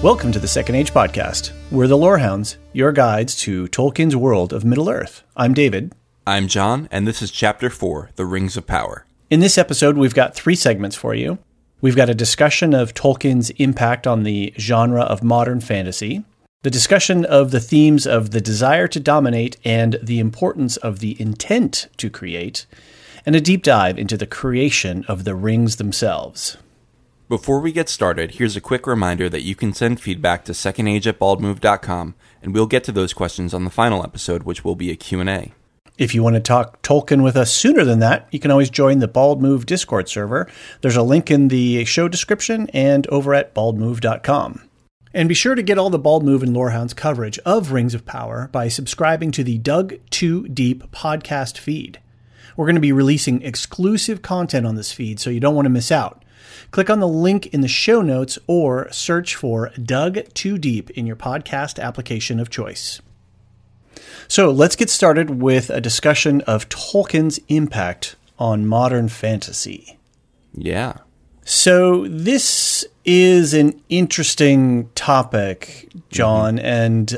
Welcome to the Second Age Podcast. We're the Lorehounds, your guides to Tolkien's world of Middle-earth. I'm David. I'm John, and this is Chapter 4, The Rings of Power. In this episode, we've got 3 segments for you. We've got a discussion of Tolkien's impact on the genre of modern fantasy, the discussion of the themes of the desire to dominate and the importance of the intent to create, and a deep dive into the creation of the rings themselves. Before we get started, here's a quick reminder that you can send feedback to secondage@baldmove.com, and we'll get to those questions on the final episode, which will be a Q&A. If you want to talk Tolkien with us sooner than that, you can always join the Bald Move Discord server. There's a link in the show description and over at baldmove.com. And be sure to get all the Bald Move and Lorehounds coverage of Rings of Power by subscribing to the Dug Too Deep podcast feed. We're going to be releasing exclusive content on this feed, so you don't want to miss out. Click on the link in the show notes or search for Dug Too Deep in your podcast application of choice. So let's get started with a discussion of Tolkien's impact on modern fantasy. Yeah. So this is an interesting topic, John, and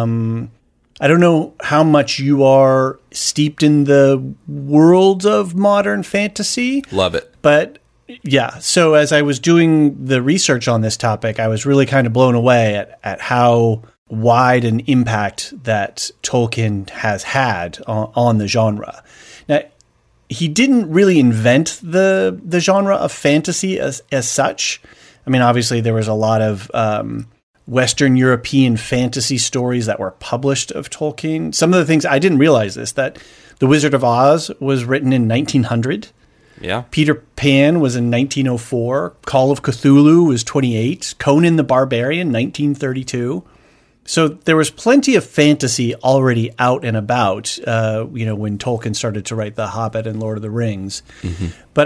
I don't know how much you are steeped in the world of modern fantasy. Love it. But yeah, so as I was doing the research on this topic, I was really kind of blown away at how wide an impact that Tolkien has had on the genre. Now, he didn't really invent the genre of fantasy as such. I mean, obviously there was a lot of Western European fantasy stories that were published of Tolkien. Some of the things I didn't realize that The Wizard of Oz was written in 1900. Yeah. Peter Pan was in 1904. Call of Cthulhu was 28. Conan the Barbarian, 1932. So there was plenty of fantasy already out and about, when Tolkien started to write The Hobbit and Lord of the Rings. Mm-hmm. But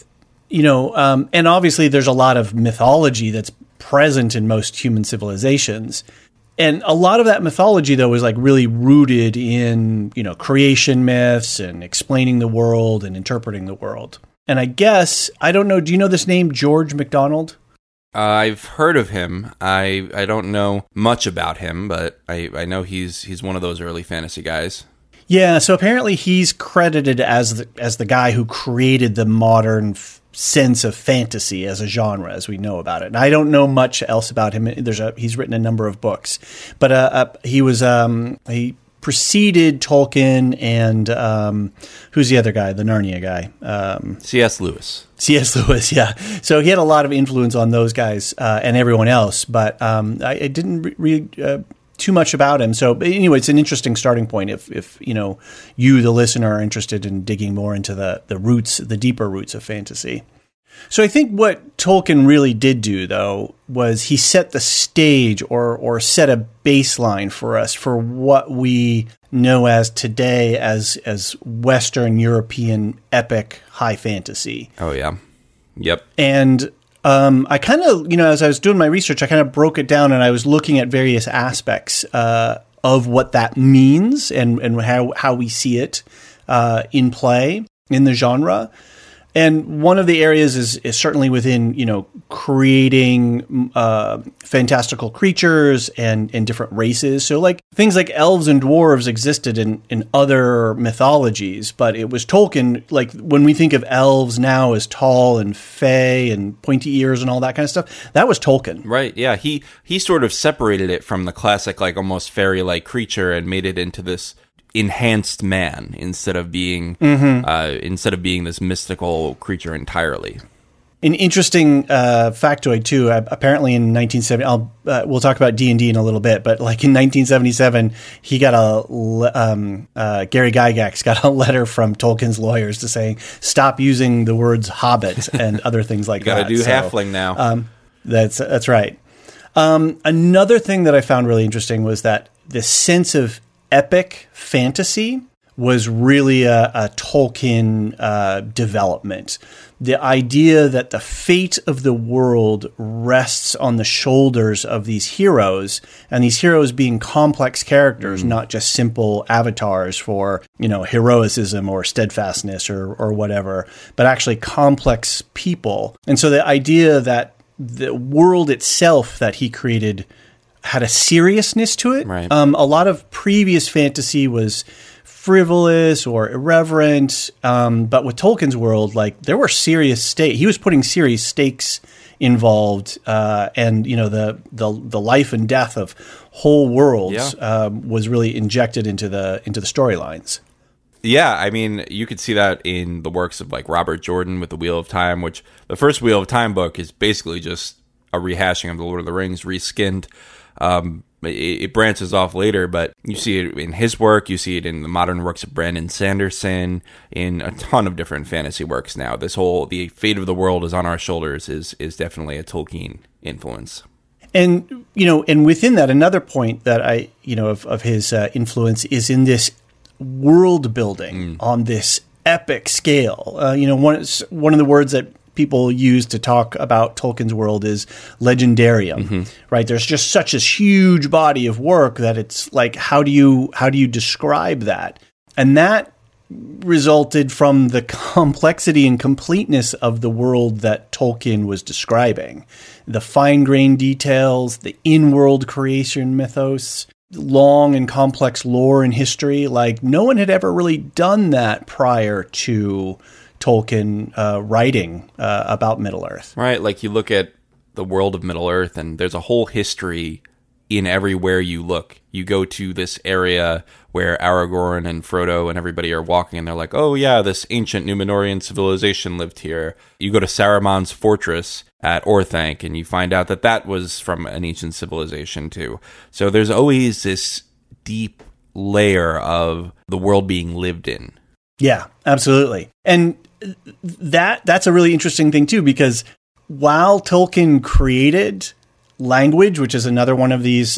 and obviously there's a lot of mythology that's present in most human civilizations. And a lot of that mythology, though, is like really rooted in, creation myths and explaining the world and interpreting the world. And I guess, I don't know, do you know this name, George MacDonald? I've heard of him. I don't know much about him, but I know he's one of those early fantasy guys. Yeah, so apparently he's credited as the guy who created the modern sense of fantasy as a genre as we know about it. And I don't know much else about him. He's written a number of books, but he preceded Tolkien and who's the other guy, the Narnia guy? C.S. Lewis. C.S. Lewis, yeah. So he had a lot of influence on those guys and everyone else, but I didn't read too much about him. So anyway, it's an interesting starting point if you, the listener, are interested in digging more into the roots, the deeper roots of fantasy. So I think what Tolkien really did do, though, was he set the stage or set a baseline for us for what we know as today as Western European epic high fantasy. Oh, yeah. Yep. And I kind of, as I was doing my research, I kind of broke it down and I was looking at various aspects of what that means and how we see it in play in the genre. And one of the areas is certainly within, creating fantastical creatures and different races. So like things like elves and dwarves existed in other mythologies, but it was Tolkien, like when we think of elves now as tall and fey and pointy ears and all that kind of stuff, that was Tolkien. Right, yeah. He sort of separated it from the classic, like almost fairy-like creature and made it into this enhanced man instead of being this mystical creature entirely. An interesting factoid too. Apparently, in 1970, we'll talk about D&D in a little bit, but like in 1977, he got Gary Gygax got a letter from Tolkien's lawyers to saying stop using the words Hobbit and other things like that. Got to do halfling now. That's right. Another thing that I found really interesting was that the sense of epic fantasy was really a Tolkien development. The idea that the fate of the world rests on the shoulders of these heroes, and these heroes being complex characters, not just simple avatars for, heroicism or steadfastness or whatever, but actually complex people. And so the idea that the world itself that he created had a seriousness to it. Right. A lot of previous fantasy was frivolous or irreverent, but with Tolkien's world, like there were serious stakes. He was putting serious stakes involved, and the life and death of whole worlds was really injected into the storylines. Yeah, I mean, you could see that in the works of like Robert Jordan with The Wheel of Time, which the first Wheel of Time book is basically just a rehashing of The Lord of the Rings, reskinned. It branches off later, but you see it in his work, you see it in the modern works of Brandon Sanderson, in a ton of different fantasy works now. This whole, the fate of the world is on our shoulders is definitely a Tolkien influence. And, and within that, another point that of his influence is in this world building on this epic scale. One of the words that people use to talk about Tolkien's world is legendarium, right? There's just such a huge body of work that it's like, how do you describe that? And that resulted from the complexity and completeness of the world that Tolkien was describing. The fine-grained details, the in-world creation mythos, long and complex lore and history. Like, no one had ever really done that prior to Tolkien writing about Middle-earth. Right, like you look at the world of Middle-earth, and there's a whole history in everywhere you look. You go to this area where Aragorn and Frodo and everybody are walking, and they're like, oh yeah, this ancient Númenórean civilization lived here. You go to Saruman's fortress at Orthanc, and you find out that was from an ancient civilization too. So there's always this deep layer of the world being lived in. Yeah, absolutely. And that's a really interesting thing too, because while Tolkien created language, which is another one of these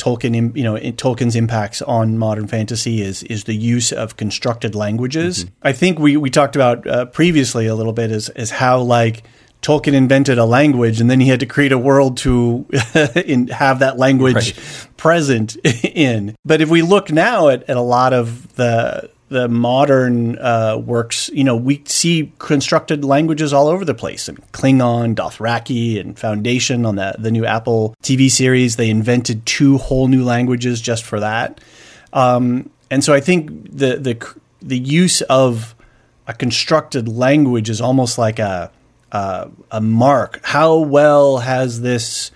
Tolkien's impacts on modern fantasy is the use of constructed languages. I think we talked about previously a little bit is how like Tolkien invented a language and then he had to create a world to have that language present in. But if we look now at a lot of the modern works, we see constructed languages all over the place. And Klingon, Dothraki, and Foundation on the new Apple TV series, they invented 2 whole new languages just for that. And so I think the use of a constructed language is almost like a mark. How well has this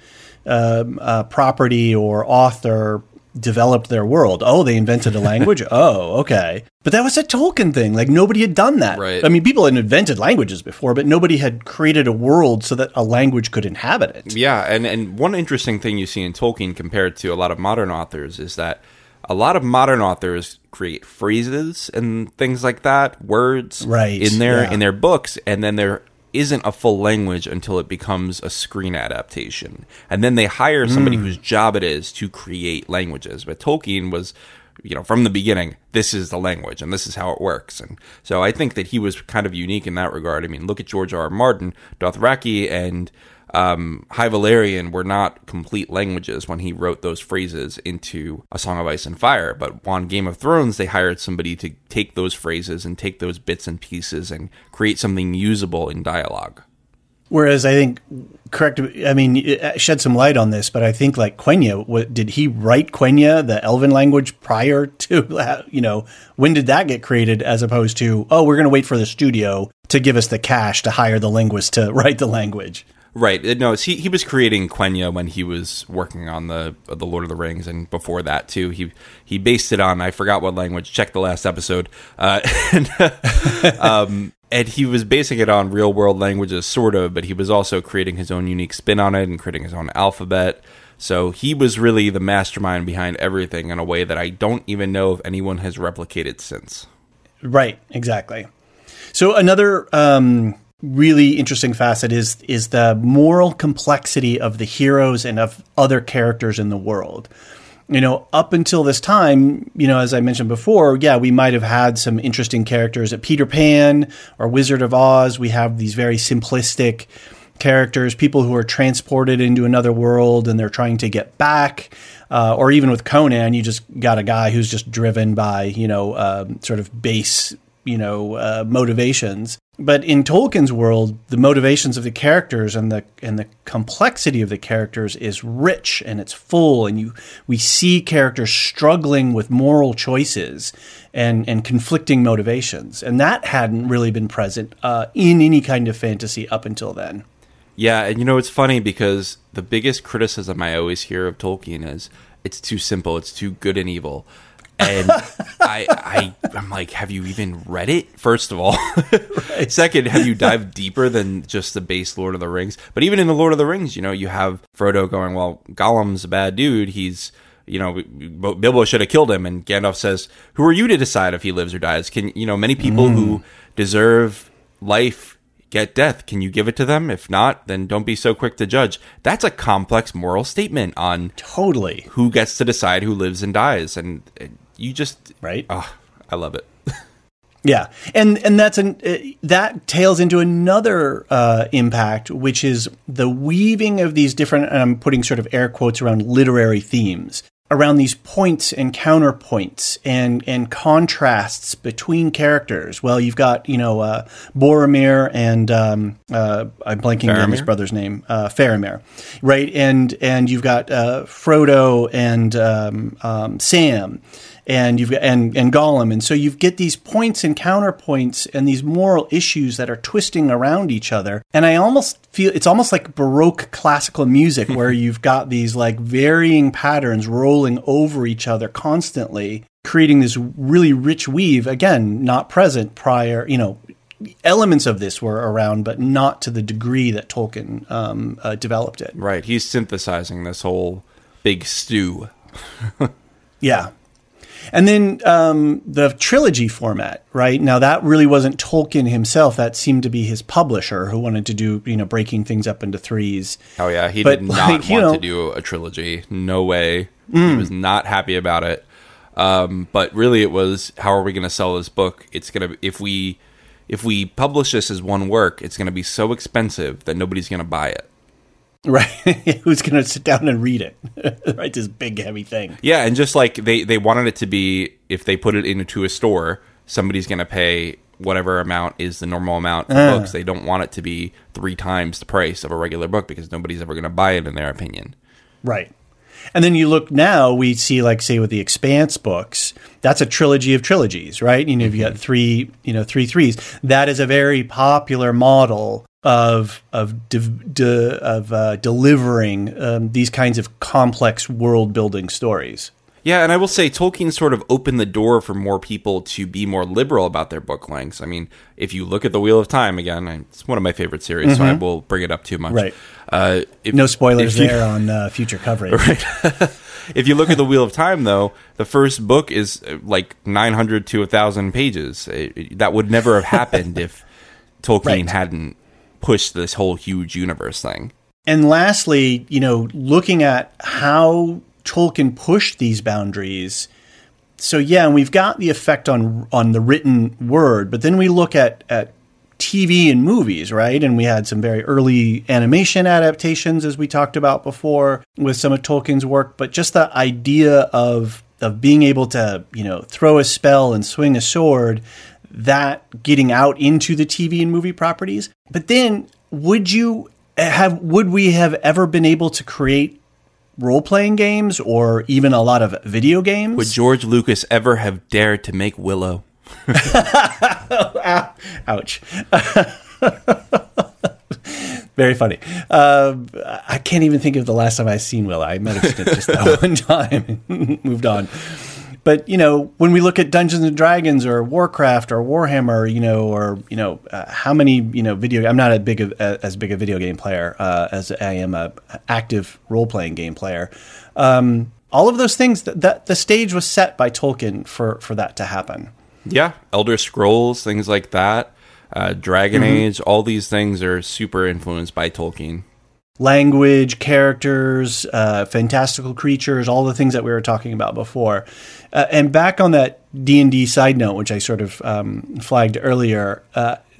property or author developed their world? Oh, they invented a language? Oh, okay. But that was a Tolkien thing. Like, nobody had done that. Right. I mean, people had invented languages before, but nobody had created a world so that a language could inhabit it. Yeah, and one interesting thing you see in Tolkien compared to a lot of modern authors is that a lot of modern authors create phrases and things like that, words in their books, and then there isn't a full language until it becomes a screen adaptation. And then they hire somebody whose job it is to create languages. But Tolkien was, from the beginning, this is the language and this is how it works. And so I think that he was kind of unique in that regard. I mean, look at George R.R. Martin. Dothraki and High Valyrian were not complete languages when he wrote those phrases into A Song of Ice and Fire. But on Game of Thrones, they hired somebody to take those phrases and take those bits and pieces and create something usable in dialogue. Whereas I think, shed some light on this, but I think like Quenya, did he write Quenya, the Elven language, prior to, when did that get created as opposed to, oh, we're going to wait for the studio to give us the cash to hire the linguist to write the language? Right. No, he was creating Quenya when he was working on the Lord of the Rings, and before that too. He based it on, I forgot what language. Check the last episode. And he was basing it on real world languages, sort of, but he was also creating his own unique spin on it and creating his own alphabet. So he was really the mastermind behind everything in a way that I don't even know if anyone has replicated since. Right. Exactly. So another really interesting facet is the moral complexity of the heroes and of other characters in the world. Up until this time, as I mentioned before, we might have had some interesting characters at Peter Pan or Wizard of Oz. We have these very simplistic characters, people who are transported into another world and they're trying to get back. Or even with Conan, you just got a guy who's just driven by, sort of base motivations. But in Tolkien's world, the motivations of the characters and the complexity of the characters is rich and it's full, and we see characters struggling with moral choices and conflicting motivations, and that hadn't really been present in any kind of fantasy up until then. Yeah, and it's funny because the biggest criticism I always hear of Tolkien is it's too simple, it's too good and evil. And I'm like, have you even read it? First of all. Right. Second, have you dived deeper than just the base Lord of the Rings? But even in the Lord of the Rings, you have Frodo going, well, Gollum's a bad dude. He's, Bilbo should have killed him. And Gandalf says, who are you to decide if he lives or dies? Many people who deserve life get death. Can you give it to them? If not, then don't be so quick to judge. That's a complex moral statement on totally who gets to decide who lives and dies. And you just, right? Oh, I love it. Yeah, and that tails into another impact, which is the weaving of these different, and I'm putting sort of air quotes around literary themes, around these points and counterpoints and contrasts between characters. Well, you've got, Boromir and I'm blanking on his brother's name, Faramir, right? And you've got Frodo and Sam. And you've got and Gollum, and so you get these points and counterpoints and these moral issues that are twisting around each other. And I almost feel it's almost like Baroque classical music, where you've got these like varying patterns rolling over each other constantly, creating this really rich weave. Again, not present prior. Elements of this were around, but not to the degree that Tolkien developed it. Right, he's synthesizing this whole big stew. Yeah. And then the trilogy format, right? Now, that really wasn't Tolkien himself. That seemed to be his publisher who wanted to do, breaking things up into threes. Oh, yeah. He did not want to do a trilogy. No way. He was not happy about it. But really, it was, how are we going to sell this book? It's going to, if we publish this as one work, it's going to be so expensive that nobody's going to buy it. Right. Who's going to sit down and read it? Right. This big, heavy thing. Yeah. And just like they wanted it to be, if they put it into a store, somebody's going to pay whatever amount is the normal amount for books. They don't want it to be 3 times the price of a regular book because nobody's ever going to buy it in their opinion. Right. And then you look now, we see, like, say, with the Expanse books, that's a trilogy of trilogies, right? You've got three threes. That is a very popular model of delivering these kinds of complex world building stories. Yeah, and I will say Tolkien sort of opened the door for more people to be more liberal about their book lengths. I mean, if you look at The Wheel of Time, again, it's one of my favorite series, so I won't bring it up too much. Right. No spoilers there on future coverage. Right. If you look at The Wheel of Time, though, the first book is like 900 to 1,000 pages. That would never have happened if Tolkien hadn't pushed this whole huge universe thing. And lastly, looking at how Tolkien pushed these boundaries. So yeah, and we've got the effect on the written word, but then we look at TV and movies, right? And we had some very early animation adaptations, as we talked about before, with some of Tolkien's work. But just the idea of being able to, throw a spell and swing a sword, that getting out into the TV and movie properties. But then, would we have ever been able to create role-playing games or even a lot of video games? Would George Lucas ever have dared to make Willow? Ouch. Very funny. I can't even think of the last time I've seen Willow. I might have seen it just that one time and moved on. But, when we look at Dungeons and Dragons or Warcraft or Warhammer, how many, I'm not as big a video game player as I am a active role-playing game player. All of those things, that the stage was set by Tolkien for that to happen. Yeah. Elder Scrolls, things like that. Dragon Age, all these things are super influenced by Tolkien. Language, characters, fantastical creatures, all the things that we were talking about before. And back on that D&D side note, which I sort of flagged earlier,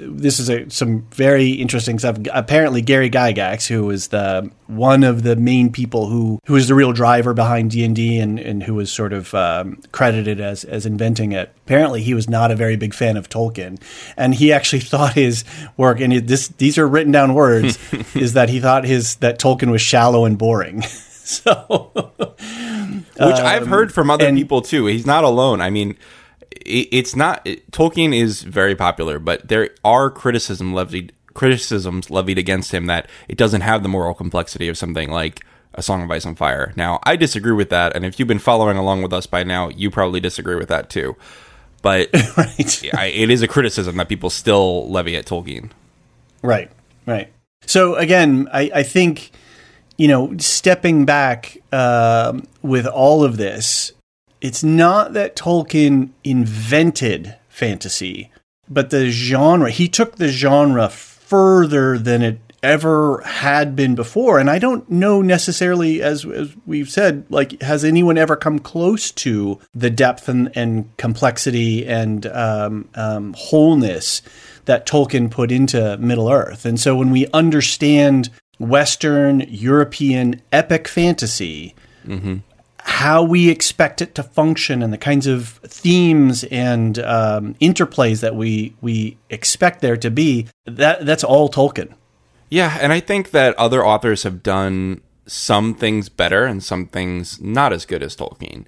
this is some very interesting stuff. Apparently, Gary Gygax, who was one of the main people who was the real driver behind D&D and who was sort of credited as inventing it. Apparently, he was not a very big fan of Tolkien, and he actually thought his work, and these are written down words, is that he thought that Tolkien was shallow and boring. So, which I've heard from other people too. He's not alone. I mean, it's not Tolkien is very popular, but there are criticisms levied against him that it doesn't have the moral complexity of something like A Song of Ice and Fire. Now, I disagree with that, and if you've been following along with us by now, you probably disagree with that too. But right. It is a criticism that people still levy at Tolkien. Right. So again, I think, stepping back with all of this, it's not that Tolkien invented fantasy, but the genre. He took the genre further than it ever had been before. And I don't know necessarily, as we've said, like, has anyone ever come close to the depth and complexity and wholeness that Tolkien put into Middle-earth? And so when we understand Western European epic fantasy, how we expect it to function and the kinds of themes and interplays that we expect there to be, that's all Tolkien. Yeah, and I think that other authors have done some things better and some things not as good as Tolkien.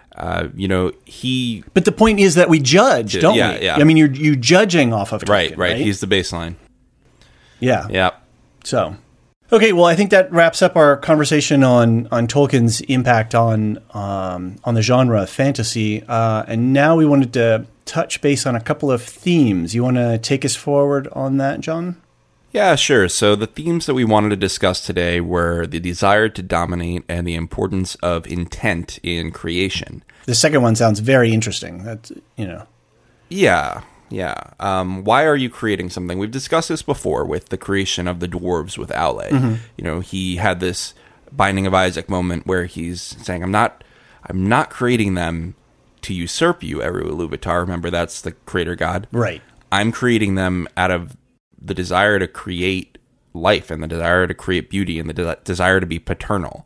But the point is that we judge, don't we? Yeah. I mean, you're judging off of Tolkien, right? He's the baseline. Yeah. So, okay, well, I think that wraps up our conversation on Tolkien's impact on the genre of fantasy. And now we wanted to touch base on a couple of themes. You want to take us forward on that, John? Yeah, sure. So the themes that we wanted to discuss today were the desire to dominate and the importance of intent in creation. The second one sounds very interesting. That's, Yeah. Why are you creating something? We've discussed this before with the creation of the dwarves with Aule. Mm-hmm. He had this Binding of Isaac moment where he's saying, I'm not creating them to usurp you, Eru Iluvatar. Remember, that's the creator god. Right. I'm creating them out of the desire to create life and the desire to create beauty and the desire to be paternal.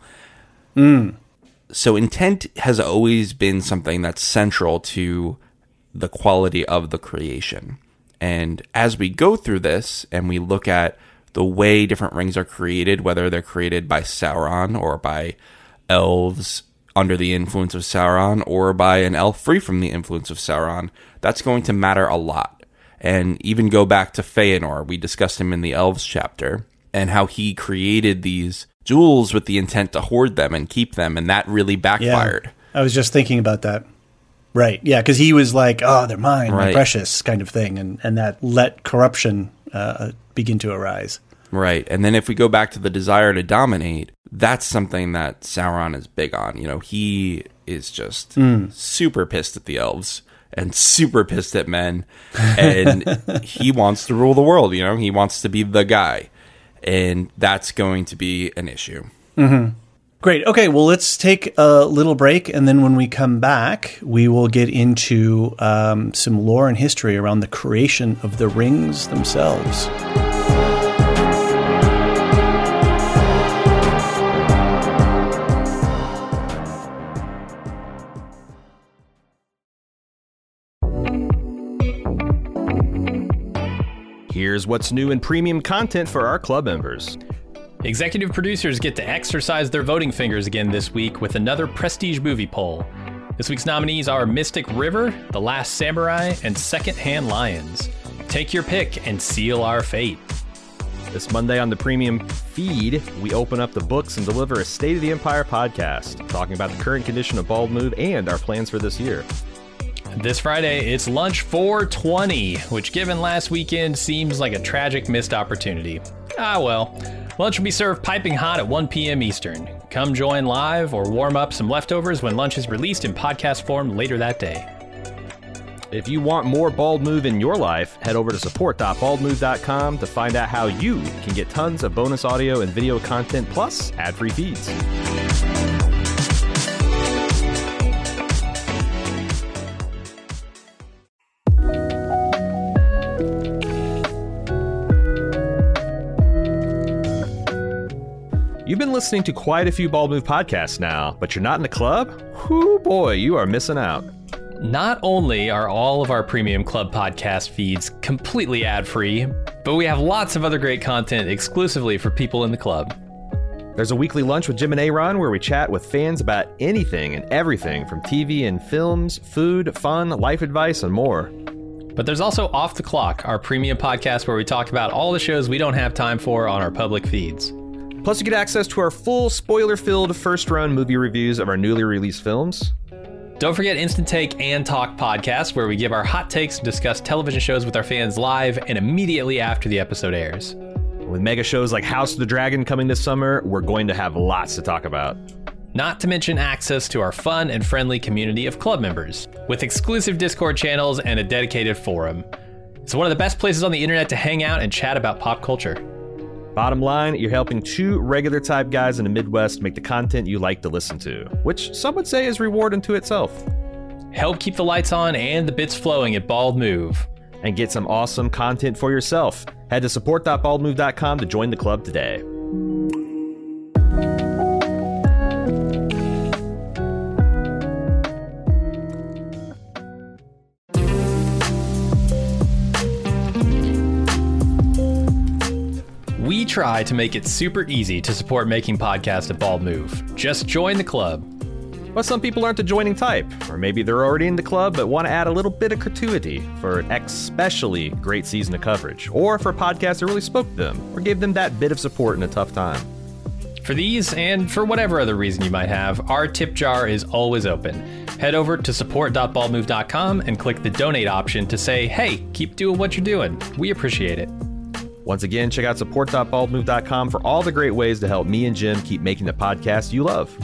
So intent has always been something that's central to the quality of the creation. And as we go through this and we look at the way different rings are created, whether they're created by Sauron or by elves under the influence of Sauron or by an elf free from the influence of Sauron, that's going to matter a lot. And even go back to Feanor, we discussed him in the Elves chapter, and how he created these jewels with the intent to hoard them and keep them, and that really backfired. Yeah, I was just thinking about that. Right, yeah, because he was like, oh, they're mine, they're precious, kind of thing, and that let corruption begin to arise. Right, and then if we go back to the desire to dominate, that's something that Sauron is big on. He is just super pissed at the elves and super pissed at men, and he wants to rule the world. He wants to be the guy, and that's going to be an issue. Mm-hmm. Great. Okay, well, let's take a little break, and then when we come back, we will get into some lore and history around the creation of the rings themselves. Here's what's new in premium content for our club members. Executive producers get to exercise their voting fingers again this week with another prestige movie poll. This week's nominees are Mystic River, The Last Samurai, and Secondhand Lions. Take your pick and seal our fate. This Monday on the premium feed, we open up the books and deliver a State of the Empire podcast, talking about the current condition of Bald Move and our plans for this year. This Friday, it's Lunch 420, which given last weekend seems like a tragic missed opportunity. Ah well, lunch will be served piping hot at 1 p.m. Eastern. Come join live or warm up some leftovers when lunch is released in podcast form later that day. If you want more Bald Move in your life, head over to support.baldmove.com to find out how you can get tons of bonus audio and video content plus ad-free feeds. You've been listening to quite a few Bald Move podcasts now, but you're not in the club? Whoo boy, you are missing out. Not only are all of our premium club podcast feeds completely ad-free, but we have lots of other great content exclusively for people in the club. There's a weekly lunch with Jim and Aaron where we chat with fans about anything and everything from TV and films, food, fun, life advice, and more. But there's also Off the Clock, our premium podcast where we talk about all the shows we don't have time for on our public feeds. Plus, you get access to our full spoiler-filled first-run movie reviews of our newly released films. Don't forget Instant Take and Talk podcasts, where we give our hot takes and discuss television shows with our fans live and immediately after the episode airs. With mega shows like House of the Dragon coming this summer, we're going to have lots to talk about. Not to mention access to our fun and friendly community of club members, with exclusive Discord channels and a dedicated forum. It's one of the best places on the internet to hang out and chat about pop culture. Bottom line, you're helping two regular type guys in the Midwest make the content you like to listen to, which some would say is reward unto itself. Help keep the lights on and the bits flowing at Bald Move. And get some awesome content for yourself. Head to support.baldmove.com to join the club today. We try to make it super easy to support making podcasts at Bald Move. Just join the club. But some people aren't the joining type, or maybe they're already in the club but want to add a little bit of gratuity for an especially great season of coverage, or for a podcast that really spoke to them, or gave them that bit of support in a tough time. For these, and for whatever other reason you might have, our tip jar is always open. Head over to support.baldmove.com and click the donate option to say, hey, keep doing what you're doing. We appreciate it. Once again, check out support.baldmove.com for all the great ways to help me and Jim keep making the podcast you love.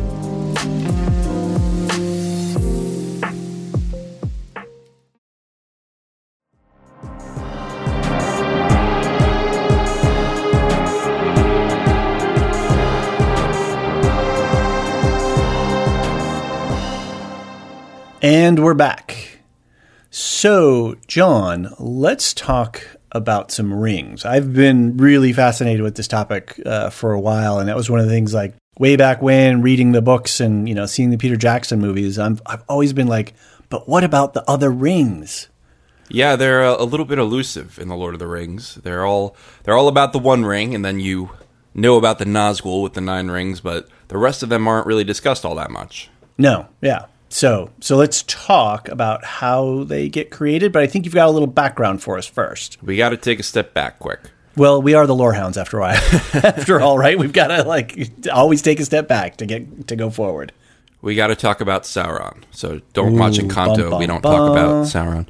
And we're back. So, John, let's talk about some rings. I've been really fascinated with this topic for a while, and that was one of the things, like, way back when, reading the books and, seeing the Peter Jackson movies, I've always been like, but what about the other rings? Yeah, they're a little bit elusive in The Lord of the Rings. They're all about the one ring, and then you know about the Nazgul with the 9 rings, but the rest of them aren't really discussed all that much. No, yeah. So let's talk about how they get created, but I think you've got a little background for us first. We got to take a step back quick. Well, we are the Lorehounds after all, right? We've got to always take a step back to go forward. We got to talk about Sauron. So don't watch Encanto. We don't talk about Sauron.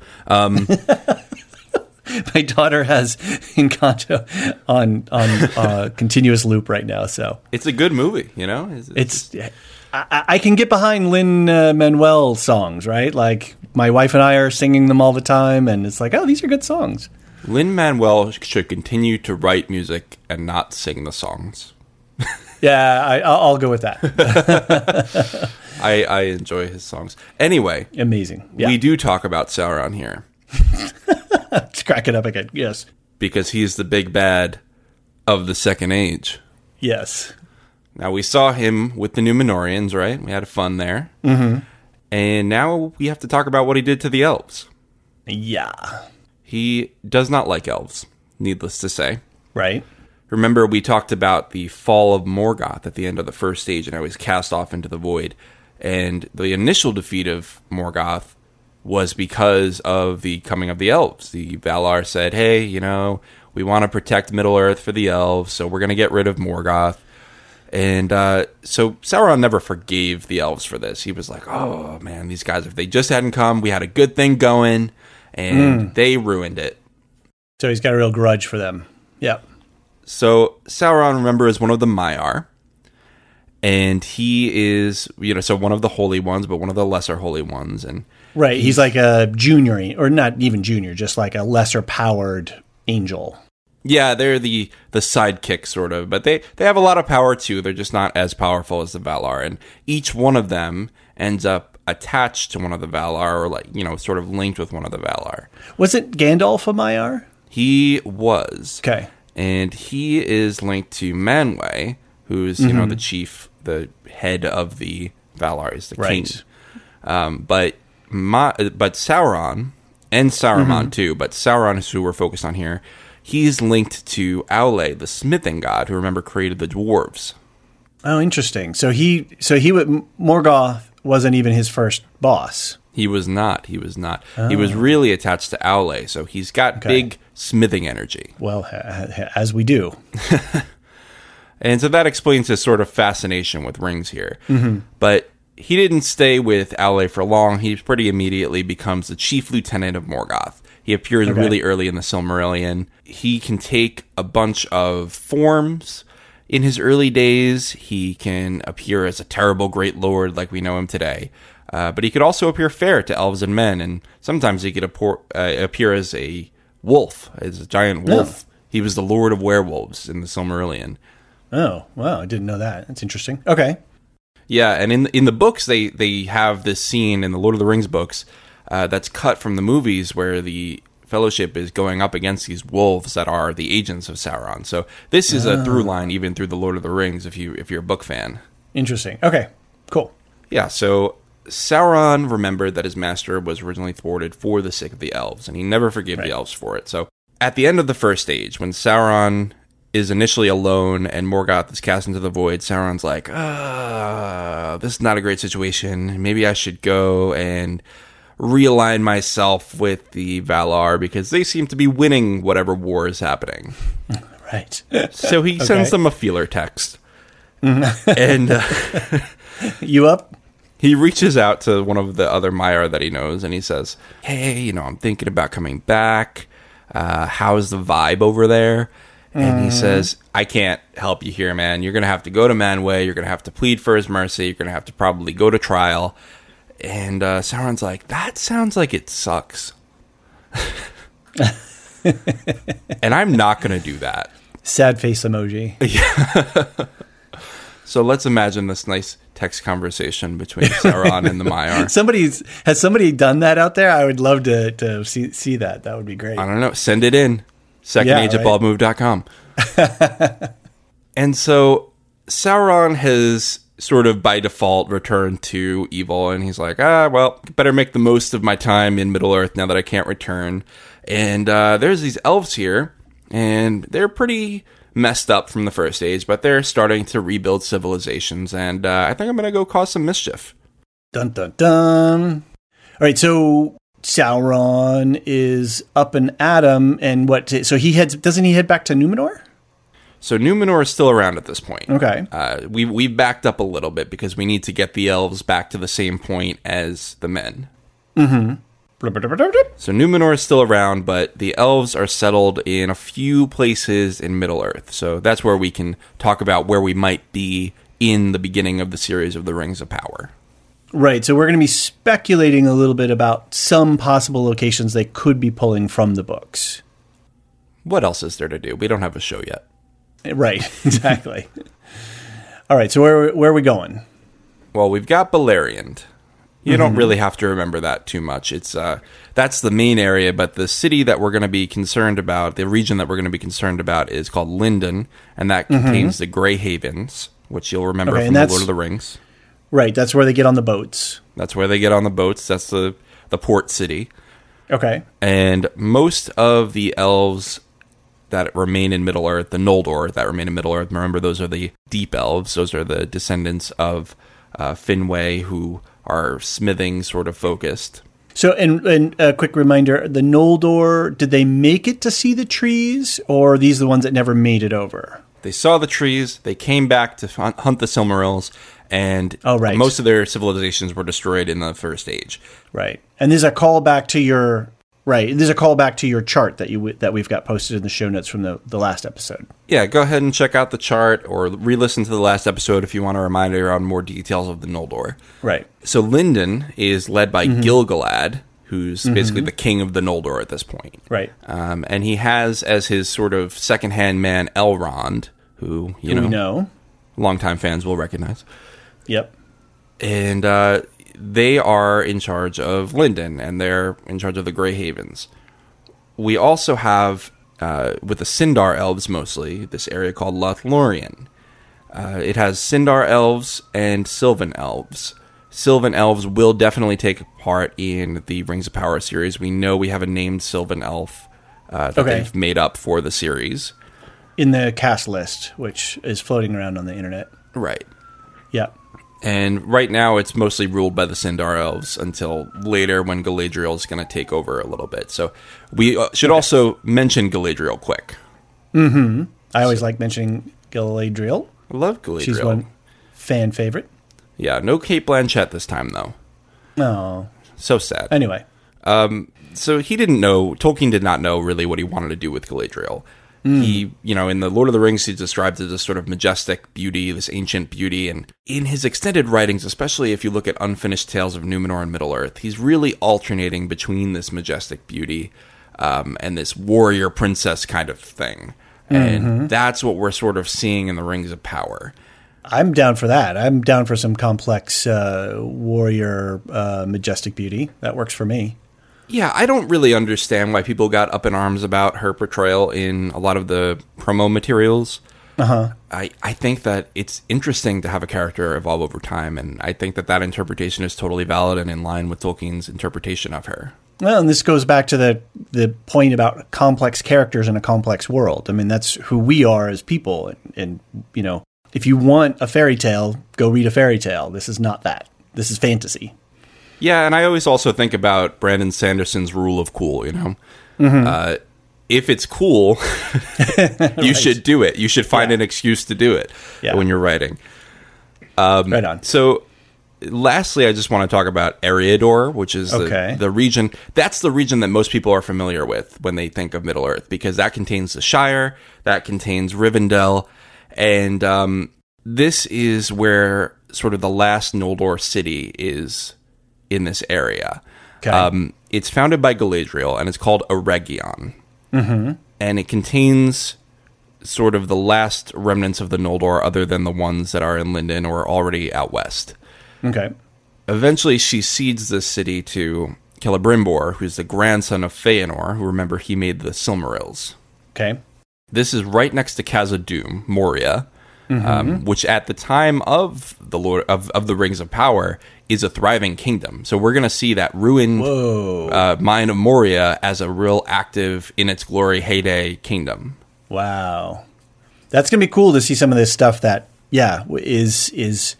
My daughter has Encanto on continuous loop right now. So it's a good movie, It's I can get behind Lin-Manuel songs, right? Like, my wife and I are singing them all the time, and it's like, oh, these are good songs. Lin-Manuel should continue to write music and not sing the songs. Yeah, I'll go with that. I enjoy his songs. Anyway. Amazing. Yeah. We do talk about Sauron here. Let's crack it up again, yes. Because he's the big bad of the Second Age. Yes. Now, we saw him with the Númenóreans, right? We had fun there. Mm-hmm. And now we have to talk about what he did to the elves. Yeah. He does not like elves, needless to say. Right. Remember, we talked about the fall of Morgoth at the end of the first stage, and how he was cast off into the void. And the initial defeat of Morgoth was because of the coming of the elves. The Valar said, hey, we want to protect Middle-earth for the elves, so we're going to get rid of Morgoth. And so Sauron never forgave the elves for this. He was like, oh, man, these guys, if they just hadn't come, we had a good thing going, and they ruined it. So he's got a real grudge for them. Yep. So Sauron, remember, is one of the Maiar, and he is, so one of the holy ones, but one of the lesser holy ones. And right, he's like a junior, or not even junior, just like a lesser-powered angel. Yeah, they're the sidekick, sort of, but they have a lot of power, too. They're just not as powerful as the Valar, and each one of them ends up attached to one of the Valar, or, sort of linked with one of the Valar. Was it Gandalf a Maiar? He was. Okay. And he is linked to Manwë, who's you know the chief, the head of the Valar, is the king. But Sauron and Saruman too, but Sauron is who we're focused on here. He's linked to Aule, the smithing god, who remember created the dwarves. Oh, interesting. So Morgoth wasn't even his first boss. He was not. He was really attached to Aule, so he's got big smithing energy. Well, as we do. And so that explains his sort of fascination with rings here. But he didn't stay with Aule for long. He pretty immediately becomes the chief lieutenant of Morgoth. He appears really early in the Silmarillion. He can take a bunch of forms. In his early days, he can appear as a terrible great lord like we know him today. But he could also appear fair to elves and men, and sometimes he could appear as a wolf, as a giant wolf. He was the lord of werewolves in the Silmarillion. Oh, wow, I didn't know that. That's interesting. Okay. Yeah, and in the books, they have this scene in the Lord of the Rings books that's cut from the movies where the Fellowship is going up against these wolves that are the agents of Sauron. So this is a through line even through the Lord of the Rings if you're a book fan. Interesting. Okay, cool. Yeah, so Sauron remembered that his master was originally thwarted for the sake of the elves, and he never forgave the elves for it. So at the end of the first age, when Sauron is initially alone and Morgoth is cast into the void, Sauron's like, this is not a great situation. Maybe I should go and realign myself with the Valar because they seem to be winning whatever war is happening. Right. So he sends them a feeler text. And you up? He reaches out to one of the other Maiar that he knows, and he says, hey, I'm thinking about coming back. How's the vibe over there? And he says, I can't help you here, man. You're going to have to go to Manwë. You're going to have to plead for his mercy. You're going to have to probably go to trial. And Sauron's like, that sounds like it sucks. And I'm not going to do that. Sad face emoji. Yeah. So let's imagine this nice text conversation between Sauron and the Maiar. Has somebody done that out there? I would love to see that. That would be great. I don't know. Send it in. Secondage at baldmove.com. And so Sauron has sort of by default returned to evil, and he's like, well, better make the most of my time in Middle-earth now that I can't return. And there's these elves here, and they're pretty messed up from the first age, but they're starting to rebuild civilizations, and I think I'm going to go cause some mischief. Dun, dun, dun. All right, so Sauron is up and at him, and so doesn't he head back to Numenor? So Numenor is still around at this point. Okay. We've backed up a little bit because we need to get the elves back to the same point as the men. Mm-hmm. So Numenor is still around, but the elves are settled in a few places in Middle-earth. So that's where we can talk about where we might be in the beginning of the series of the Rings of Power. Right, so we're going to be speculating a little bit about some possible locations they could be pulling from the books. What else is there to do? We don't have a show yet. Right, exactly. All right, so where are we going? Well, we've got Beleriand. You don't really have to remember that too much. It's that's the main area, but the city that we're going to be concerned about, the region that we're going to be concerned about is called Lindon, and that contains the Grey Havens, which you'll remember from the Lord of the Rings. Right, that's where they get on the boats. That's where they get on the boats. That's the port city. Okay. And most of the elves that remain in Middle-earth, the Noldor that remain in Middle-earth, remember those are the deep elves. Those are the descendants of Finwë who are smithing sort of focused. So, and a quick reminder, the Noldor, did they make it to see the trees, or are these the ones that never made it over? They saw the trees, they came back to hunt the Silmarils, and most of their civilizations were destroyed in the First Age. Right. And there's a callback to your... Right. There's a callback to your chart that we've got posted in the show notes from the last episode. Yeah, go ahead and check out the chart or re-listen to the last episode if you want a reminder on more details of the Noldor. Right. So Lindon is led by Gil-galad, who's basically the king of the Noldor at this point. Right. And he has as his sort of second-hand man Elrond, who we know. Longtime fans will recognize. Yep. And they are in charge of Lindon, and they're in charge of the Grey Havens. We also have, with the Sindar elves mostly, this area called Lothlorien. It has Sindar elves and Sylvan elves. Sylvan elves will definitely take part in the Rings of Power series. We know we have a named Sylvan elf that they've made up for the series. In the cast list, which is floating around on the internet. Right. Yeah. And right now it's mostly ruled by the Sindar elves until later when Galadriel is going to take over a little bit. So we should also mention Galadriel quick. Mm-hmm. I always like mentioning Galadriel. I love Galadriel. She's one fan favorite. Yeah, no Cate Blanchett this time, though. Oh. So sad. Anyway. So he didn't know, Tolkien did not know really what he wanted to do with Galadriel. He, in the Lord of the Rings, he's described as this sort of majestic beauty, this ancient beauty. And in his extended writings, especially if you look at Unfinished Tales of Numenor and Middle-earth, he's really alternating between this majestic beauty and this warrior princess kind of thing. And that's what we're sort of seeing in the Rings of Power. I'm down for that. I'm down for some complex warrior majestic beauty. That works for me. Yeah, I don't really understand why people got up in arms about her portrayal in a lot of the promo materials. Uh-huh. I think that it's interesting to have a character evolve over time, and I think that interpretation is totally valid and in line with Tolkien's interpretation of her. Well, and this goes back to the point about complex characters in a complex world. I mean, that's who we are as people. And if you want a fairy tale, go read a fairy tale. This is not that. This is fantasy. Yeah, and I always also think about Brandon Sanderson's rule of cool, if it's cool, you should do it. You should find an excuse to do it when you're writing. Right on. So, lastly, I just want to talk about Eriador, which is the region. That's the region that most people are familiar with when they think of Middle-earth, because that contains the Shire, that contains Rivendell, and this is where sort of the last Noldor city is in this area. Okay. It's founded by Galadriel, and it's called Eregion. Mm-hmm. And it contains sort of the last remnants of the Noldor, other than the ones that are in Lindon or already out west. Okay. Eventually, she cedes this city to Celebrimbor, who's the grandson of Feanor, who, remember, he made the Silmarils. Okay. This is right next to Khazad-dûm, Moria, which at the time of the Lord of the Rings of Power is a thriving kingdom. So we're going to see that ruined mine of Moria as a real active, in its glory, heyday kingdom. Wow. That's going to be cool to see some of this stuff that, is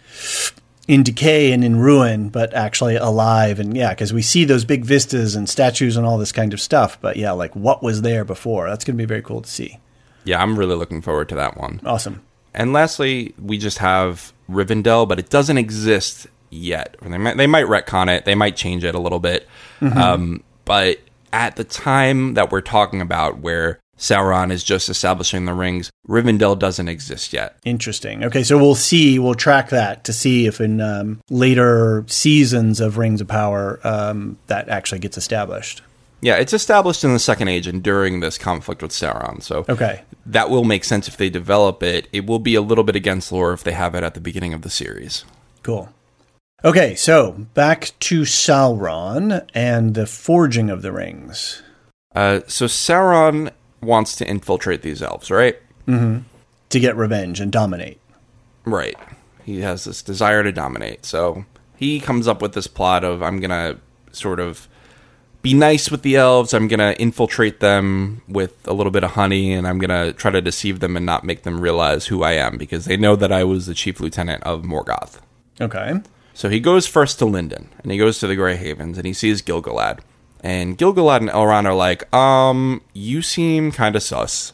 in decay and in ruin, but actually alive. And because we see those big vistas and statues and all this kind of stuff. But like what was there before? That's going to be very cool to see. Yeah, I'm really looking forward to that one. Awesome. And lastly, we just have Rivendell, but it doesn't exist yet. They might retcon it. They might change it a little bit. But at the time that we're talking about, where Sauron is just establishing the rings, Rivendell doesn't exist yet. Interesting. Okay, so we'll track that to see if in later seasons of Rings of Power that actually gets established. Yeah, it's established in the Second Age and during this conflict with Sauron. So that will make sense if they develop it. It will be a little bit against lore if they have it at the beginning of the series. Cool. Okay, so back to Sauron and the forging of the rings. So Sauron wants to infiltrate these elves, right? Mm-hmm. To get revenge and dominate. Right. He has this desire to dominate. So he comes up with this plot of, I'm going to sort of be nice with the elves. I'm going to infiltrate them with a little bit of honey, and I'm going to try to deceive them and not make them realize who I am, because they know that I was the chief lieutenant of Morgoth. Okay. So he goes first to Lindon, and he goes to the Grey Havens, and he sees Gil-galad. And Gil-galad and Elrond are like, you seem kind of sus.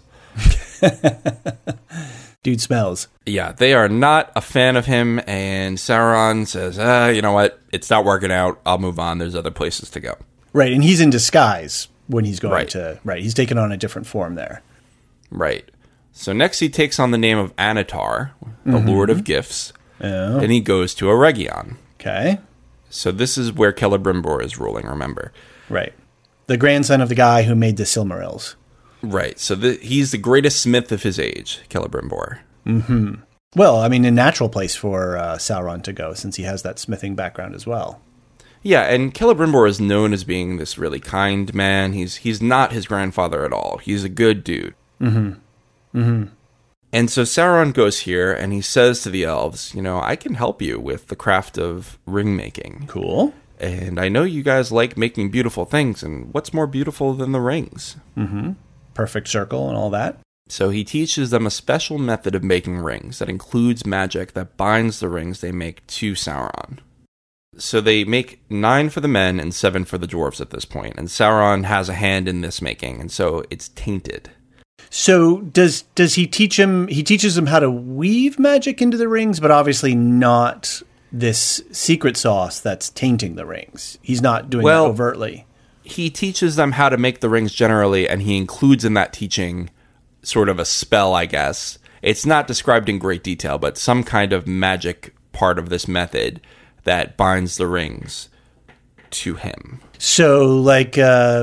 Dude smells. Yeah, they are not a fan of him, and Sauron says, you know what, it's not working out, I'll move on, there's other places to go. Right, and he's in disguise when he's going to... Right, he's taken on a different form there. Right. So next he takes on the name of Anatar, the Lord of Gifts, and he goes to Eregion. Okay. So this is where Celebrimbor is ruling, remember. Right. The grandson of the guy who made the Silmarils. Right, so he's the greatest smith of his age, Celebrimbor. Mm-hmm. Well, I mean, a natural place for Sauron to go, since he has that smithing background as well. Yeah, and Celebrimbor is known as being this really kind man. He's not his grandfather at all. He's a good dude. Mm-hmm. Mm-hmm. And so Sauron goes here and he says to the elves, I can help you with the craft of ring making. Cool. And I know you guys like making beautiful things, and what's more beautiful than the rings? Mm-hmm. Perfect circle and all that. So he teaches them a special method of making rings that includes magic that binds the rings they make to Sauron. So they make 9 for the men and 7 for the dwarves at this point, and Sauron has a hand in this making, and so it's tainted. So does he teach him? He teaches them how to weave magic into the rings, but obviously not this secret sauce that's tainting the rings. He's not doing that overtly. He teaches them how to make the rings generally, and he includes in that teaching sort of a spell, I guess. It's not described in great detail, but some kind of magic part of this method that binds the rings to him. So, right,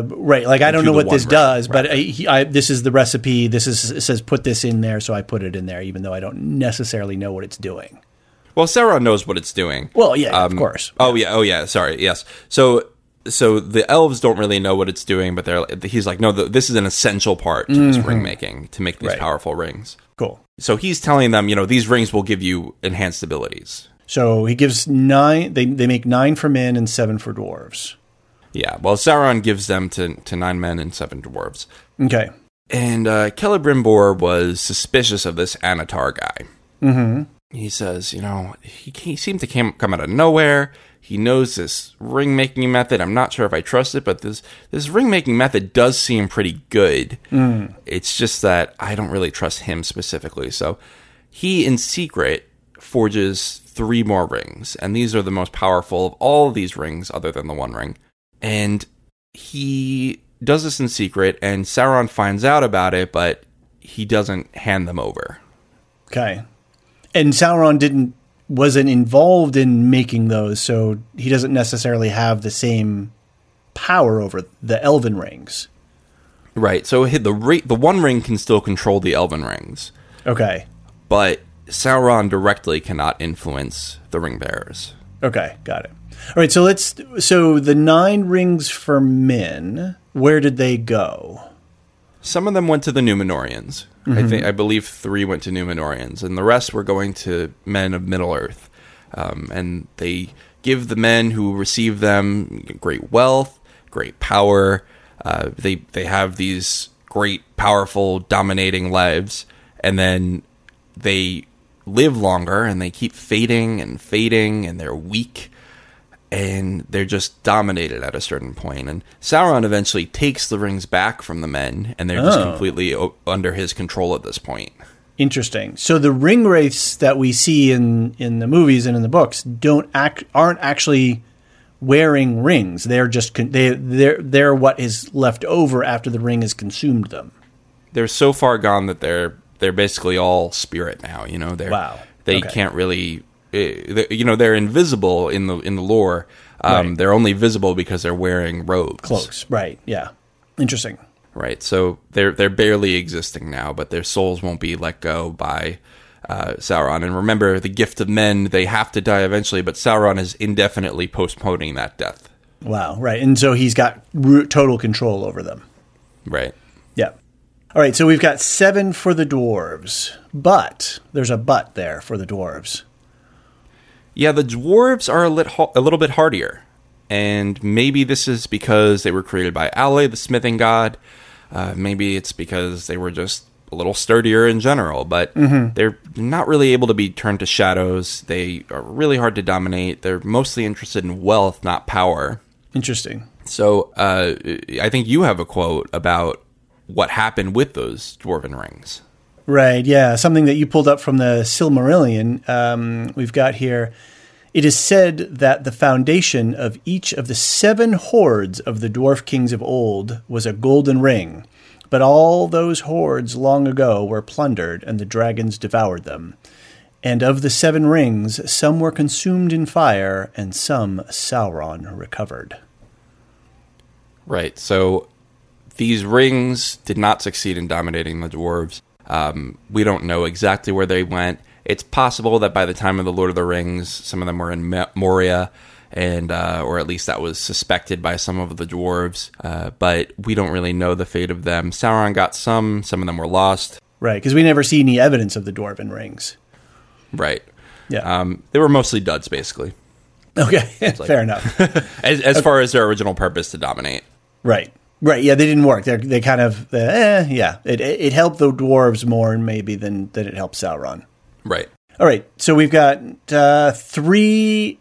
I don't know what this does, but this is the recipe. It says put this in there, so I put it in there, even though I don't necessarily know what it's doing. Well, Sauron knows what it's doing. Well, yeah, of course. Oh yeah. Sorry, yes. So the elves don't really know what it's doing, but he's like, no, this is an essential part to this ring making to make these powerful rings. Cool. So he's telling them, these rings will give you enhanced abilities. So he gives 9. They make 9 for men and 7 for dwarves. Yeah. Well, Sauron gives them to 9 men and 7 dwarves. Okay. And Celebrimbor was suspicious of this Anatar guy. Mm-hmm. He says, he seemed to come out of nowhere. He knows this ring-making method. I'm not sure if I trust it, but this ring-making method does seem pretty good. Mm. It's just that I don't really trust him specifically. So he, in secret, forges 3 more rings. And these are the most powerful of all of these rings, other than the One Ring. And he does this in secret, and Sauron finds out about it, but he doesn't hand them over. Okay. And Sauron wasn't involved in making those, so he doesn't necessarily have the same power over the elven rings. Right. So the One Ring can still control the elven rings. Okay. But Sauron directly cannot influence the ring bearers. Okay, got it. All right, so the 9 rings for men, where did they go? Some of them went to the Númenóreans. Mm-hmm. I believe 3 went to Númenóreans, and the rest were going to men of Middle-earth. And they give the men who receive them great wealth, great power. They have these great, powerful, dominating lives, and then they live longer, and they keep fading, and they're weak. And they're just dominated at a certain point. And Sauron eventually takes the rings back from the men, and they're just completely under his control at this point. Interesting. So the ring wraiths that we see in the movies and in the books aren't actually wearing rings. They're just they're what is left over after the ring has consumed them. They're so far gone that they're basically all spirit now. They can't really. They're invisible in the lore. Right. They're only visible because they're wearing robes, cloaks. Right? Yeah. Interesting. Right. So they're barely existing now, but their souls won't be let go by Sauron. And remember, the gift of men, they have to die eventually, but Sauron is indefinitely postponing that death. Wow. Right. And so he's got total control over them. Right. Yeah. All right. So we've got 7 for the dwarves, but there's a but there for the dwarves. Yeah, the dwarves are a little bit hardier, and maybe this is because they were created by Ale, the smithing god. Maybe it's because they were just a little sturdier in general, but they're not really able to be turned to shadows. They are really hard to dominate. They're mostly interested in wealth, not power. Interesting. So I think you have a quote about what happened with those dwarven rings. Right, yeah. Something that you pulled up from the Silmarillion. We've got here, it is said that the foundation of each of the 7 hordes of the dwarf kings of old was a golden ring, but all those hordes long ago were plundered, and the dragons devoured them. And of the 7 rings, some were consumed in fire, and some Sauron recovered. Right, so these rings did not succeed in dominating the dwarves. We don't know exactly where they went. It's possible that by the time of the Lord of the Rings, some of them were in Moria, and or at least that was suspected by some of the dwarves. But we don't really know the fate of them. Sauron got some of them were lost. right. Because we never see any evidence of the dwarven rings. Right. Yeah. They were mostly duds, basically. Okay, fair enough. As far as their original purpose to dominate. Right. Yeah, they didn't work. They kind of, yeah. It helped the dwarves more maybe than it helped Sauron. Right. All right, so we've got three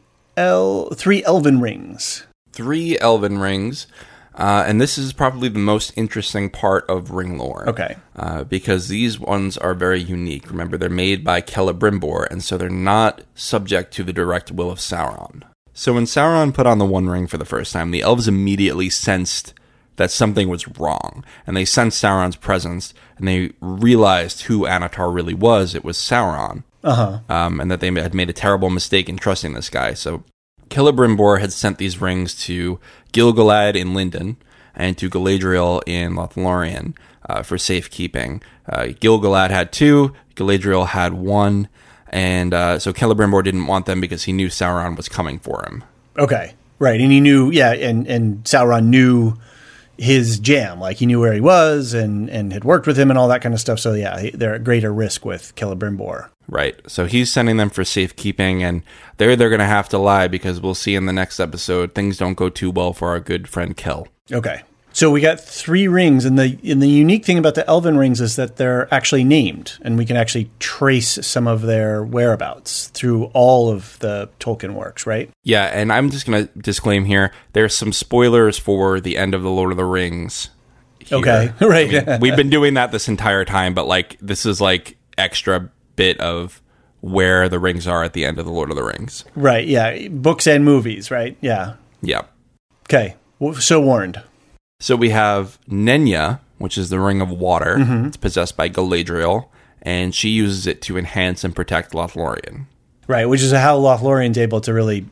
elven rings. 3 elven rings. And this is probably the most interesting part of ring lore. Okay. Because these ones are very unique. Remember, they're made by Celebrimbor, and so they're not subject to the direct will of Sauron. So when Sauron put on the One Ring for the first time, the elves immediately sensed that something was wrong. And they sensed Sauron's presence, and they realized who Anatar really was. It was Sauron. And that they had made a terrible mistake in trusting this guy. So Celebrimbor had sent these rings to Gil-galad in Lindon and to Galadriel in Lothlorien for safekeeping. Gil-galad had 2, Galadriel had 1, and so Celebrimbor didn't want them because he knew Sauron was coming for him. Okay, right, and he knew, and Sauron knew his jam, like he knew where he was and had worked with him and all that kind of stuff, so yeah, they're at greater risk with Celebrimbor. Right. So he's sending them for safekeeping, and they're going to have to lie because we'll see in the next episode things don't go too well for our good friend Kel. Okay. So we got 3 rings, and the unique thing about the elven rings is that they're actually named, and we can actually trace some of their whereabouts through all of the Tolkien works, right? Yeah, and I'm just going to disclaim here, there's some spoilers for the end of The Lord of the Rings here. Okay, right. I mean, we've been doing that this entire time, but like this is like extra bit of where the rings are at the end of The Lord of the Rings. Right, yeah. Books and movies, right? Yeah. Yeah. Okay, so warned. So we have Nenya, which is the Ring of Water. Mm-hmm. It's possessed by Galadriel, and she uses it to enhance and protect Lothlorien. Right, which is how Lothlorien's able to really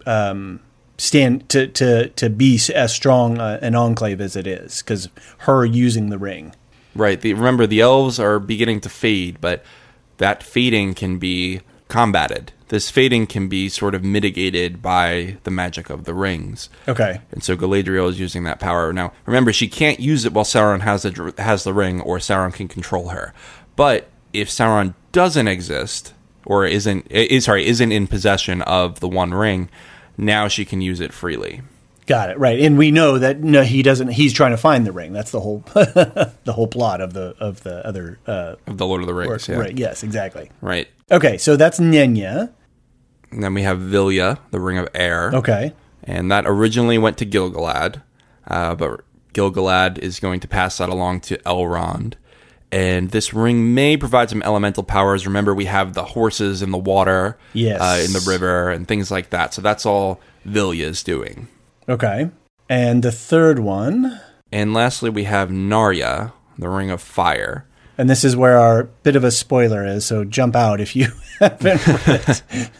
stand to be as strong an enclave as it is, because her using the ring. Right. Remember, the elves are beginning to fade, but that fading can be combated. This fading can be sort of mitigated by the magic of the rings. Okay. And so Galadriel is using that power. Now, remember, she can't use it while Sauron has the ring, or Sauron can control her. But if Sauron doesn't exist, or isn't in possession of the One Ring, now she can use it freely. Got it. Right, and we know that no, he doesn't. He's trying to find the ring. That's the whole the whole plot of the other of the Lord of the Rings. work. Yeah. Right. Yes. Exactly. Right. Okay. So that's Nenya. And then we have Vilya, the Ring of Air. Okay. And that originally went to Gil-galad, but Gil-galad is going to pass that along to Elrond. And this ring may provide some elemental powers. Remember, we have the horses in the water, Yes. in the river, and things like that. So that's all Vilya is doing. Okay. And the third one. And lastly, we have Narya, the Ring of Fire. And this is where our bit of a spoiler is, so jump out if you haven't read it.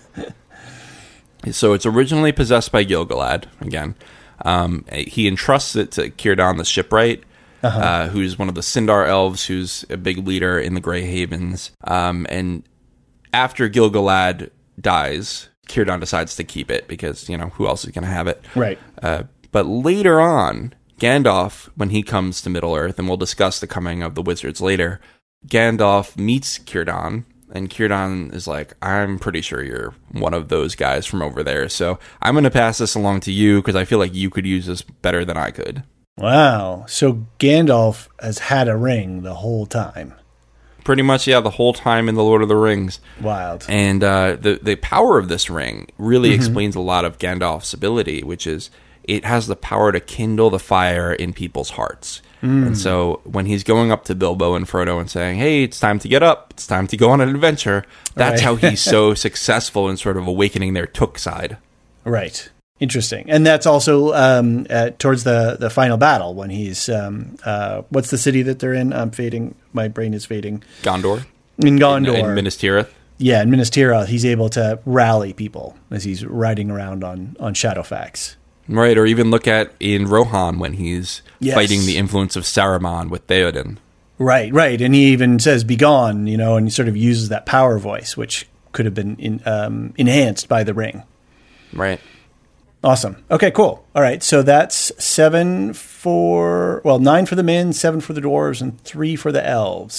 So it's originally possessed by Gil-galad, again. He entrusts it to Círdan the Shipwright, who's one of the Sindar elves, who's a big leader in the Grey Havens. And after Gil-galad dies, Círdan decides to keep it because, who else is going to have it? Right. But later on, Gandalf, when he comes to Middle-earth, and we'll discuss the coming of the wizards later, Gandalf meets Círdan, and Círdan is like, I'm pretty sure you're one of those guys from over there, so I'm going to pass this along to you because I feel like you could use this better than I could. Wow. So Gandalf has had a ring the whole time. Pretty much, yeah, the whole time in The Lord of the Rings. Wild. And the power of this ring really explains a lot of Gandalf's ability, which is it has the power to kindle the fire in people's hearts. And so when he's going up to Bilbo and Frodo and saying, hey, it's time to get up, it's time to go on an adventure, that's how he's so successful in sort of awakening their Took side. Right. Interesting. And that's also towards the final battle when he's, what's the city that they're in? I'm fading. My brain is fading. Gondor? In Gondor. In Minas Tirith? Yeah, in Minas Tirith, he's able to rally people as he's riding around on Shadowfax. Right, or even look at in Rohan when he's fighting the influence of Saruman with Theoden. Right. And he even says, be gone, and he sort of uses that power voice, which could have been enhanced by the ring. Right. Awesome. Okay, cool. All right, so that's 9 for the men, 7 for the dwarves, and 3 for the elves.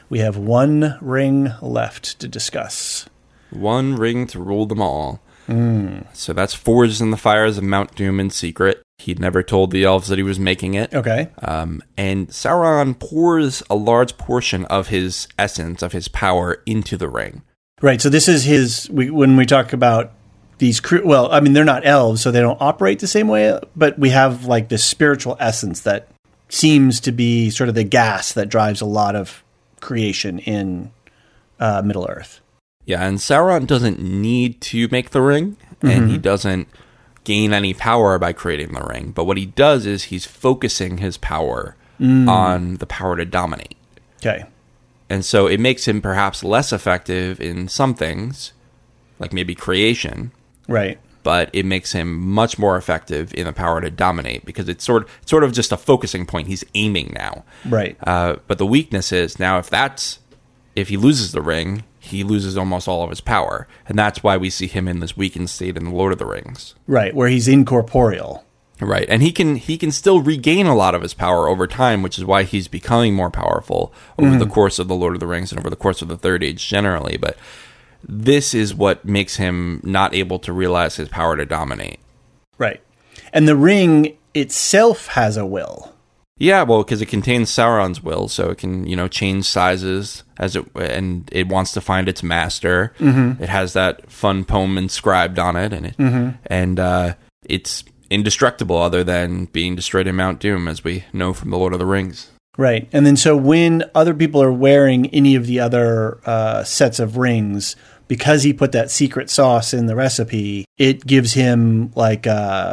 We have one ring left to discuss. One ring to rule them all. So that's forged in the fires of Mount Doom in secret. He'd never told the elves that he was making it. Okay. And Sauron pours a large portion of his essence, of his power, into the ring. Right, so this is his... when we talk about these... Well, I mean, they're not elves, so they don't operate the same way, but we have like this spiritual essence that seems to be sort of the gas that drives a lot of creation in Middle-earth. Yeah, and Sauron doesn't need to make the ring, and he doesn't gain any power by creating the ring. But what he does is he's focusing his power on the power to dominate. Okay. And so it makes him perhaps less effective in some things, like maybe creation. Right. But it makes him much more effective in the power to dominate, because it's sort of just a focusing point. He's aiming now. Right. But the weakness is, now if he loses the ring, he loses almost all of his power. And that's why we see him in this weakened state in the Lord of the Rings. Right, where he's incorporeal. Right, and he can still regain a lot of his power over time, which is why he's becoming more powerful over the course of the Lord of the Rings and over the course of the Third Age generally. But this is what makes him not able to realize his power to dominate. Right. And the ring itself has a will. Yeah, well, because it contains Sauron's will, so it can, change sizes and it wants to find its master. It has that fun poem inscribed on it, and it's indestructible, other than being destroyed in Mount Doom, as we know from the Lord of the Rings. Right, and then so when other people are wearing any of the other sets of rings, because he put that secret sauce in the recipe, it gives him like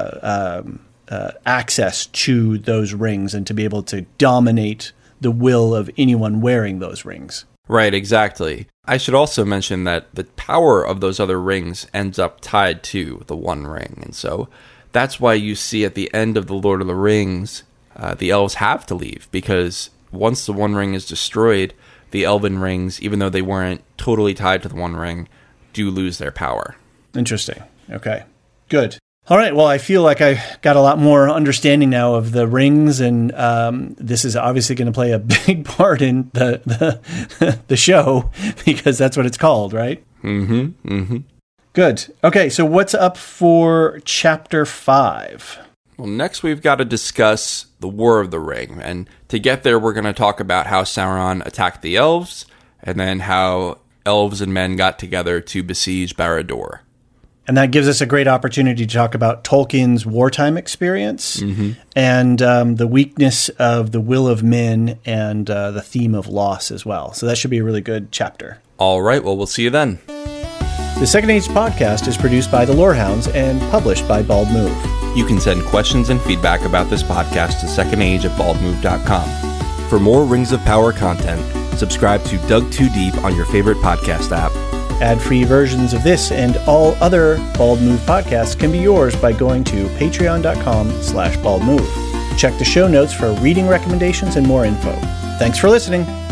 access to those rings and to be able to dominate the will of anyone wearing those rings. Right, exactly. I should also mention that the power of those other rings ends up tied to the One Ring, and so that's why you see at the end of the Lord of the Rings, the elves have to leave, because once the One Ring is destroyed, the elven rings, even though they weren't totally tied to the One Ring, do lose their power. Interesting. Okay, good. All right, well, I feel like I got a lot more understanding now of the rings, and this is obviously going to play a big part in the show, because that's what it's called, right? Good. Okay, so what's up for Chapter 5? Well, next we've got to discuss the War of the Ring, and to get there, we're going to talk about how Sauron attacked the elves, and then how elves and men got together to besiege Barad-dûr. And that gives us a great opportunity to talk about Tolkien's wartime experience and the weakness of the will of men and the theme of loss as well. So that should be a really good chapter. All right, well, we'll see you then. The Second Age podcast is produced by the Lorehounds and published by Bald Move. You can send questions and feedback about this podcast to secondage@baldmove.com. For more Rings of Power content, subscribe to Dug Too Deep on your favorite podcast app. Ad-free versions of this and all other Bald Move podcasts can be yours by going to patreon.com/baldmove. Check the show notes for reading recommendations and more info. Thanks for listening.